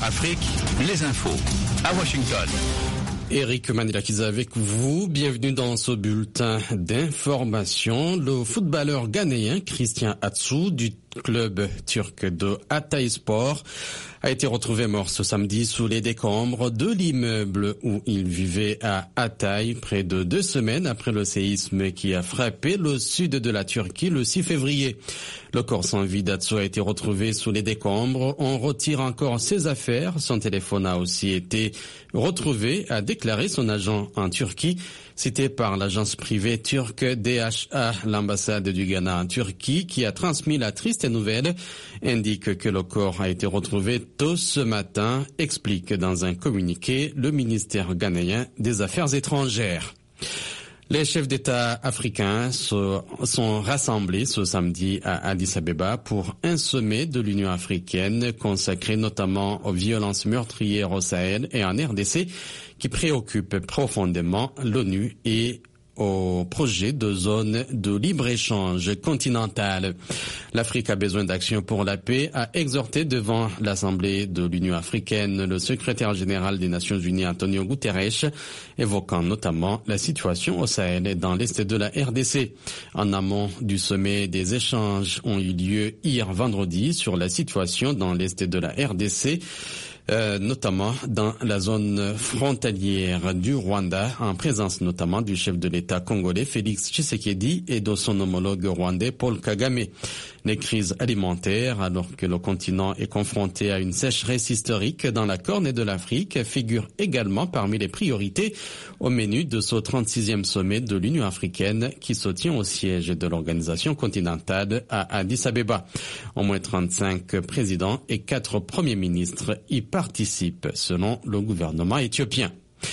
Afrique, les infos. À Washington. Eric Manilakiza avec vous. Bienvenue dans ce bulletin d'information. Le footballeur ghanéen Christian Atsu du club turc de Hatayspor a été retrouvé mort ce samedi sous les décombres de l'immeuble où il vivait à Hatay, près de 2 semaines après le séisme qui a frappé le sud de la Turquie le 6 février. Le corps sans vie d'Atsu a été retrouvé sous les décombres. On retire encore ses affaires. Son téléphone a aussi été retrouvé, a déclaré son agent en Turquie. Cité par l'agence privée turque DHA, l'ambassade du Ghana en Turquie, qui a transmis la triste nouvelle, indique que le corps a été retrouvé tôt ce matin, explique dans un communiqué le ministère ghanéen des Affaires étrangères. Les chefs d'État africains sont rassemblés ce samedi à Addis Abeba pour un sommet de l'Union africaine consacré notamment aux violences meurtrières au Sahel et en RDC qui préoccupent profondément l'ONU et au projet de zone de libre-échange continentale. L'Afrique a besoin d'action pour la paix, a exhorté devant l'Assemblée de l'Union africaine le secrétaire général des Nations Unies Antonio Guterres, évoquant notamment la situation au Sahel et dans l'est de la RDC. En amont du sommet, des échanges ont eu lieu hier vendredi sur la situation dans l'est de la RDC, notamment dans la zone frontalière du Rwanda, en présence notamment du chef de l'État congolais Félix Tshisekedi et de son homologue rwandais Paul Kagame. Les crises alimentaires, alors que le continent est confronté à une sécheresse historique dans la Corne de l'Afrique, figurent également parmi les priorités au menu de ce 36e sommet de l'Union africaine qui se tient au siège de l'organisation continentale à Addis Abeba. Au moins 35 présidents et 4 premiers ministres y participent, selon le gouvernement éthiopien.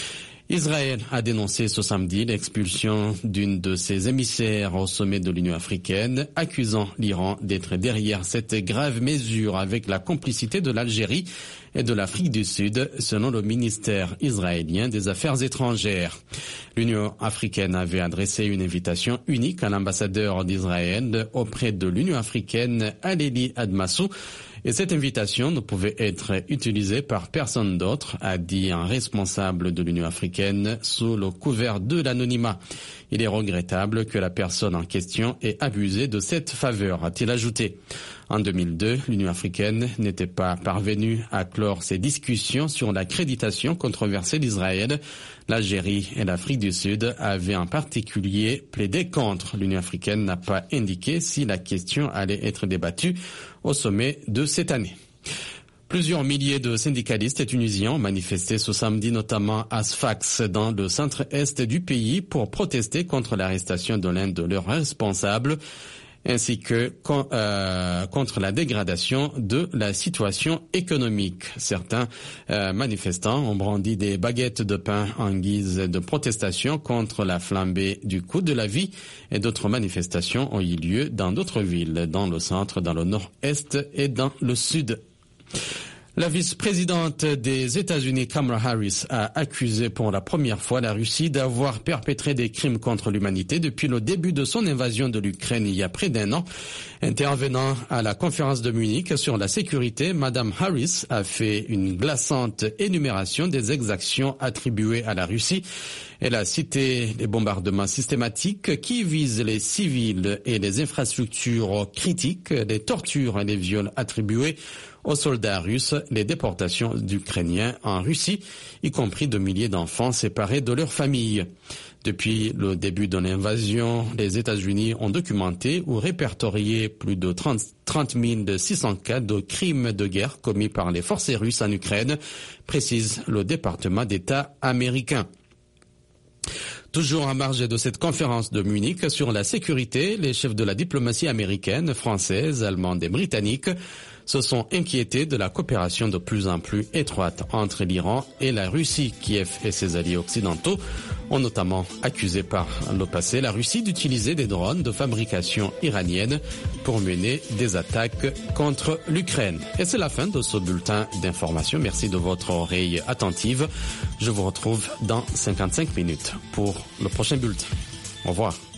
Israël a dénoncé ce samedi l'expulsion d'une de ses émissaires au sommet de l'Union africaine, accusant l'Iran d'être derrière cette grave mesure avec la complicité de l'Algérie et de l'Afrique du Sud, selon le ministère israélien des Affaires étrangères. L'Union africaine avait adressé une invitation unique à l'ambassadeur d'Israël auprès de l'Union africaine, Aléli Admassou, et cette invitation ne pouvait être utilisée par personne d'autre, a dit un responsable de l'Union africaine sous le couvert de l'anonymat. Il est regrettable que la personne en question ait abusé de cette faveur, a-t-il ajouté. En 2002, l'Union africaine n'était pas parvenue à clore ses discussions sur l'accréditation controversée d'Israël. L'Algérie et l'Afrique du Sud avaient en particulier plaidé contre. L'Union africaine n'a pas indiqué si la question allait être débattue au sommet de cette année. Plusieurs milliers de syndicalistes tunisiens ont manifesté ce samedi, notamment à Sfax, dans le centre-est du pays, pour protester contre l'arrestation de l'un de leurs responsables, ainsi que contre la dégradation de la situation économique. Certains manifestants ont brandi des baguettes de pain en guise de protestation contre la flambée du coût de la vie, et d'autres manifestations ont eu lieu dans d'autres villes, dans le centre, dans le nord-est et dans le sud. La vice-présidente des États-Unis, Kamala Harris, a accusé pour la première fois la Russie d'avoir perpétré des crimes contre l'humanité depuis le début de son invasion de l'Ukraine il y a près d'1 an. Intervenant à la conférence de Munich sur la sécurité, Madame Harris a fait une glaçante énumération des exactions attribuées à la Russie. Elle a cité les bombardements systématiques qui visent les civils et les infrastructures critiques, les tortures et les viols attribués aux soldats russes, les déportations d'Ukrainiens en Russie, y compris de milliers d'enfants séparés de leurs familles. Depuis le début de l'invasion, les États-Unis ont documenté ou répertorié plus de 30 600 cas de crimes de guerre commis par les forces russes en Ukraine, précise le département d'État américain. Toujours en marge de cette conférence de Munich sur la sécurité, les chefs de la diplomatie américaine, française, allemande et britannique se sont inquiétés de la coopération de plus en plus étroite entre l'Iran et la Russie. Kiev et ses alliés occidentaux ont notamment accusé par le passé la Russie d'utiliser des drones de fabrication iranienne pour mener des attaques contre l'Ukraine. Et c'est la fin de ce bulletin d'information. Merci de votre oreille attentive. Je vous retrouve dans 55 minutes pour le prochain bulletin. Au revoir.